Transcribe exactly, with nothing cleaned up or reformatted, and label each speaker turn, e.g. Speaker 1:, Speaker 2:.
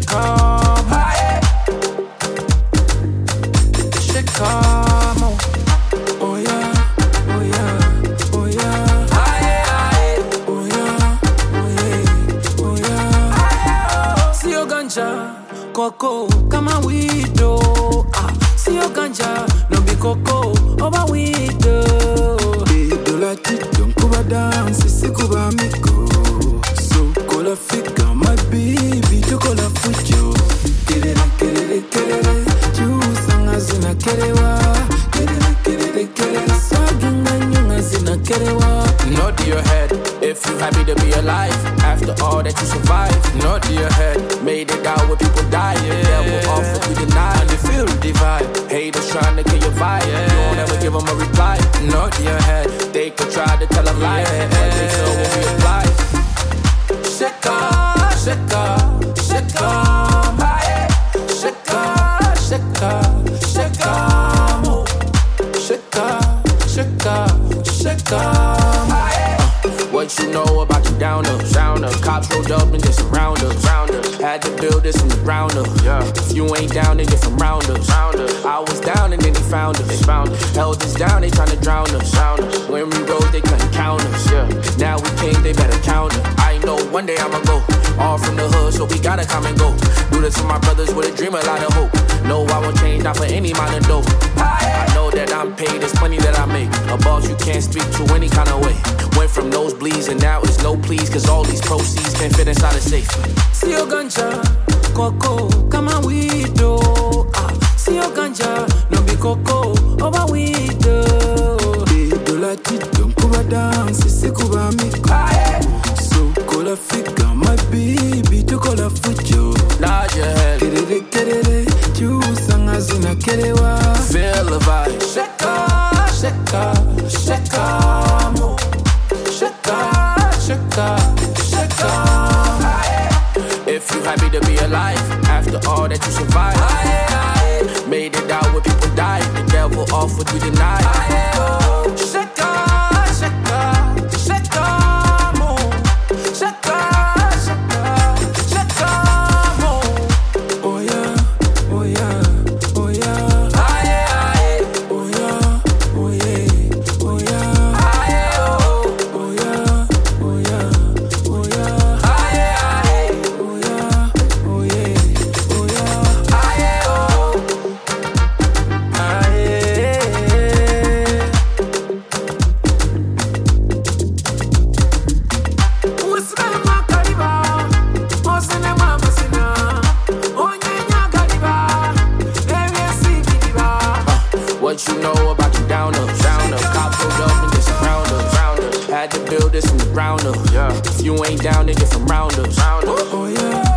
Speaker 1: come on. She come on. Oh yeah, oh yeah, oh yeah. Oh yeah, oh yeah, oh yeah. See your ganja, coco, kama wido. Ah, see your ganja, no be coco, over wido. Do la tito, kuba dance, si kuba miko. So kola fika, my baby, to kola fujo. Kerere, kerere, kerere, juice zina kerewa. Kerere, kerere, kerere, saginga nyunga zina kerewa.
Speaker 2: Nod to your head, if you happy to be alive. After all that you survived, nod to your head. Made it out where people die, yeah. Devil offer you deny, and they feel the vibe. Haters trying to kill your vibe, yeah. You don't ever give them a reply. Nod to your head, they could try to tell a lie, yeah. But they know when we apply.
Speaker 1: Sheka, sheka, sheka, sheka, sheka, sheka, mo. Sheka, sheka, sheka.
Speaker 2: What you know about the down up, down up. Cops rolled up and just surround us, round us. Had to build this from the ground up, yeah. If you ain't down, then you're from round us, round us. I was down and then they found us, they found us. Held us down, they tryna drown us, drown us. When we rode, they couldn't count us, yeah. Now we came, they better count us. I know one day I'ma go, all from the hood, so we gotta come and go. Do this for my brothers with a dream, a lot of hope. No, I won't change, not for any amount of dough. I know that I'm paid, there's plenty that I make. A boss you can't speak to any kind of way. Went from nosebleeds and now it's no please, cause all these proceeds can't fit inside a safe.
Speaker 1: See your ganja, coco, kama wido. Ah, see your ganja, no be coco, over wido. Do la tito, kuba dance, si kuba miko. So kola fika, my baby, to kola fujo.
Speaker 2: Nod your head,
Speaker 1: kerere, kerere, juice zina kerewa.
Speaker 2: Feel the vibe.
Speaker 1: Sheka, sheka, sheka, mo. Sheka, sheka, sheka.
Speaker 2: If you happy to be alive, after all that you survived, made it out where people died, the devil offered you deny.
Speaker 1: Sheka, sheka, sheka, mo. Sheka, sheka, sheka, mo. Oh yeah, oh yeah, oh yeah. Oh yeah, oh yeah, oh yeah. Oh yeah, oh yeah, oh yeah. Oh yeah, oh yeah, oh yeah.
Speaker 2: What you know about the down up, down up. Cops rolled up and just surround us, round us. Had to build this from the ground up, yeah. If you ain't down, then you're from round us, round us.
Speaker 1: Oh yeah.